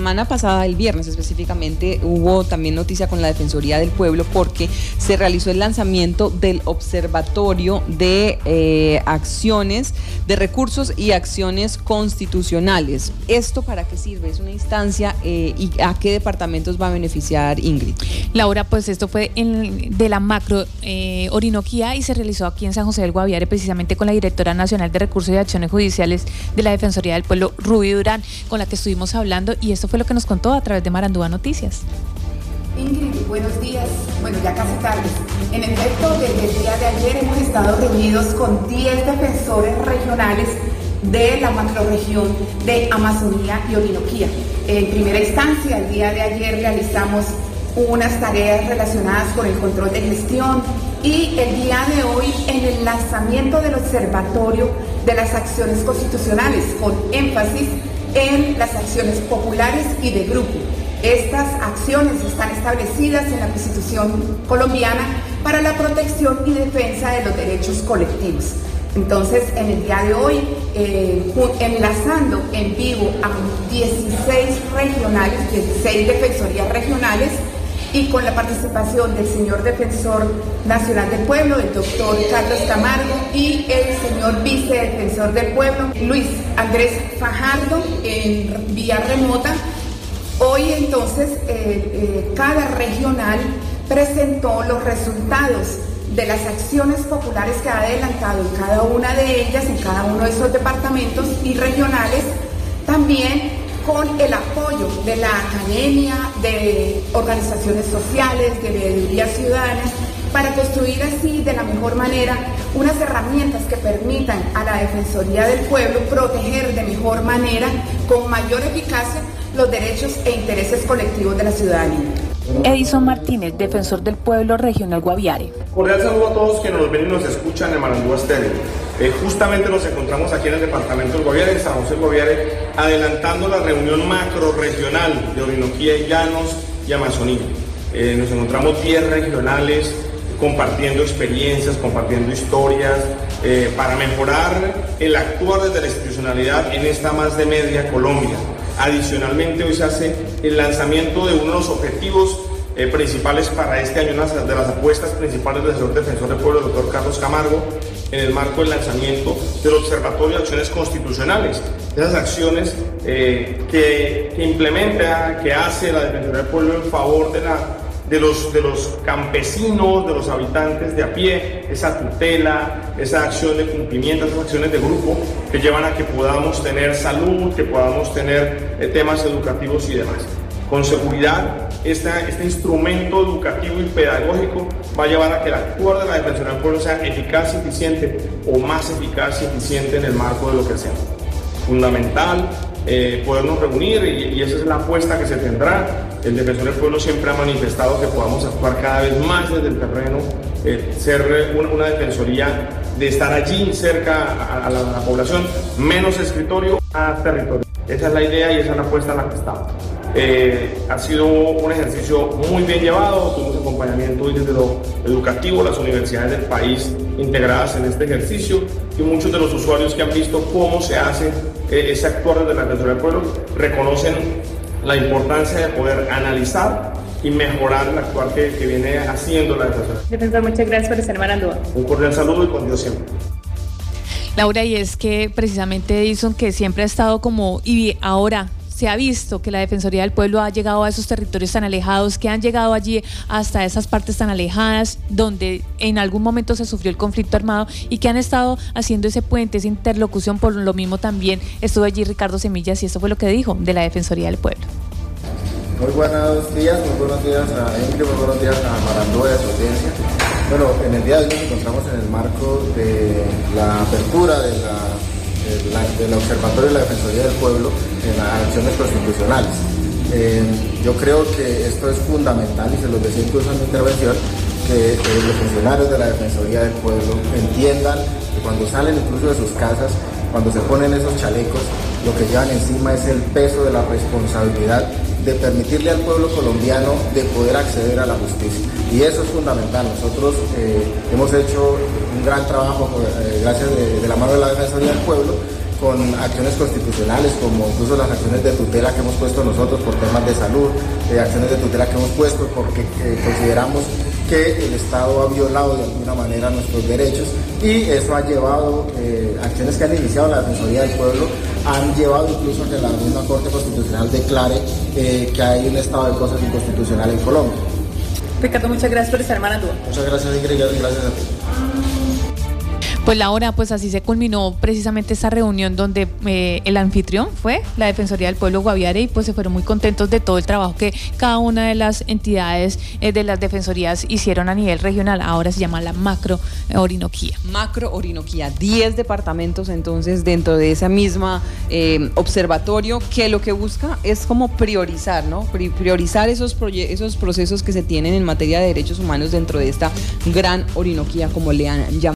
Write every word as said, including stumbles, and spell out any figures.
semana pasada, el viernes específicamente, hubo también noticia con la Defensoría del Pueblo porque se realizó el lanzamiento del Observatorio de eh, Acciones, de Recursos y Acciones Constitucionales. ¿Esto para qué sirve? ¿Es una instancia eh, y a qué departamentos va a beneficiar, Ingrid? Laura, pues esto fue en, de la macro eh, Orinoquía y se realizó aquí en San José del Guaviare, precisamente con la directora nacional de Recursos y Acciones Judiciales de la Defensoría del Pueblo, Ruby Durán, con la que estuvimos hablando, y esto fue lo que nos contó a través de Marandúa Noticias. Ingrid, buenos días. Bueno, ya casi tarde. En efecto, desde el día de ayer hemos estado reunidos con diez defensores regionales de la macrorregión de Amazonía y Orinoquía. En primera instancia, el día de ayer realizamos unas tareas relacionadas con el control de gestión y el día de hoy en el lanzamiento del Observatorio de las Acciones Constitucionales, con énfasis en las acciones populares y de grupo. Estas acciones están establecidas en la Constitución colombiana para la protección y defensa de los derechos colectivos. Entonces, en el día de hoy, eh, enlazando en vivo a dieciséis regionales, dieciséis defensorías regionales, y con la participación del señor Defensor Nacional del Pueblo, el doctor Carlos Camargo, y el señor Vicedefensor del Pueblo, Luis Andrés Fajardo, en vía remota. Hoy entonces eh, eh, cada regional presentó los resultados de las acciones populares que ha adelantado en cada una de ellas, en cada uno de esos departamentos y regionales, también con el apoyo de la academia, de organizaciones sociales, de veedurías ciudadanas, para construir así de la mejor manera unas herramientas que permitan a la Defensoría del Pueblo proteger de mejor manera, con mayor eficacia, los derechos e intereses colectivos de la ciudadanía. Edison Martínez, Defensor del Pueblo Regional Guaviare. Cordial saludo a todos que nos ven y nos escuchan en Marandúa Estéreo. Eh, justamente nos encontramos aquí en el departamento del Guaviare, en San José del Guaviare, adelantando la reunión macro regional de Orinoquía y Llanos y Amazonía. Eh, nos encontramos diez regionales compartiendo experiencias, compartiendo historias, eh, para mejorar el actuar desde la institucionalidad en esta más de media Colombia. Adicionalmente, hoy se hace el lanzamiento de uno de los objetivos eh, principales para este año, una de las apuestas principales del señor Defensor del Pueblo, el doctor Carlos Camargo, en el marco del lanzamiento del Observatorio de Acciones Constitucionales. Esas acciones eh, que, que implementa, que hace la Defensoría del Pueblo en favor de la De los, de los campesinos, de los habitantes de a pie, esa tutela, esa acción de cumplimiento, esas acciones de grupo que llevan a que podamos tener salud, que podamos tener eh, temas educativos y demás. Con seguridad, esta, este instrumento educativo y pedagógico va a llevar a que el actuar de la Defensoría del Pueblo sea eficaz y eficiente, o más eficaz y eficiente en el marco de lo que hacemos. Fundamental eh, podernos reunir y, y esa es la apuesta que se tendrá. El Defensor del Pueblo siempre ha manifestado que podamos actuar cada vez más desde el terreno, eh, ser una, una defensoría de estar allí cerca a, a, la, a la población, menos escritorio, más territorio. Esa es la idea y esa es la apuesta en la que estamos. Eh, ha sido un ejercicio muy bien llevado, tuvimos acompañamiento desde lo educativo, las universidades del país integradas en este ejercicio, y muchos de los usuarios que han visto cómo se hace eh, ese actuar desde la Defensoría del Pueblo reconocen la importancia de poder analizar y mejorar el actuar que, que viene haciendo la Defensoría. Defensor, muchas gracias por estar en Marandúa. Un cordial saludo y con Dios siempre. Laura, y es que precisamente Edison, que siempre ha estado como, y ahora se ha visto que la Defensoría del Pueblo ha llegado a esos territorios tan alejados, que han llegado allí hasta esas partes tan alejadas donde en algún momento se sufrió el conflicto armado, y que han estado haciendo ese puente, esa interlocución. Por lo mismo también estuvo allí Ricardo Semillas y esto fue lo que dijo de la Defensoría del Pueblo. Muy buenos días, muy buenos días a Ingrid, muy buenos días a Marandúa y a su audiencia. Bueno, en el día de hoy nos encontramos en el marco de la apertura de la La, del Observatorio de la Defensoría del Pueblo en las acciones constitucionales. Eh, yo creo que esto es fundamental, y se lo decía incluso en mi intervención, que eh, los funcionarios de la Defensoría del Pueblo entiendan que cuando salen incluso de sus casas, cuando se ponen esos chalecos, lo que llevan encima es el peso de la responsabilidad de permitirle al pueblo colombiano de poder acceder a la justicia. Y eso es fundamental. Nosotros eh, hemos hecho un gran trabajo, eh, gracias de, de la mano de la Defensoría del Pueblo, con acciones constitucionales, como incluso las acciones de tutela que hemos puesto nosotros por temas de salud, eh, acciones de tutela que hemos puesto porque eh, consideramos que el Estado ha violado de alguna manera nuestros derechos, y eso ha llevado, eh, acciones que han iniciado la Defensoría del Pueblo, han llevado incluso a que la misma Corte Constitucional declare eh, que hay un estado de cosas inconstitucional en Colombia. Ricardo, muchas gracias por estar en Marandúa. Muchas gracias, Ingrid, gracias a ti. Pues Laura, pues así se culminó precisamente esta reunión donde eh, el anfitrión fue la Defensoría del Pueblo Guaviare, y pues se fueron muy contentos de todo el trabajo que cada una de las entidades eh, de las defensorías hicieron a nivel regional. Ahora se llama la Macro Orinoquía. Macro Orinoquía, diez departamentos entonces dentro de esa misma eh, observatorio, que lo que busca es como priorizar, ¿no? Priorizar esos, esos procesos que se tienen en materia de derechos humanos dentro de esta gran Orinoquía, como le han llamado.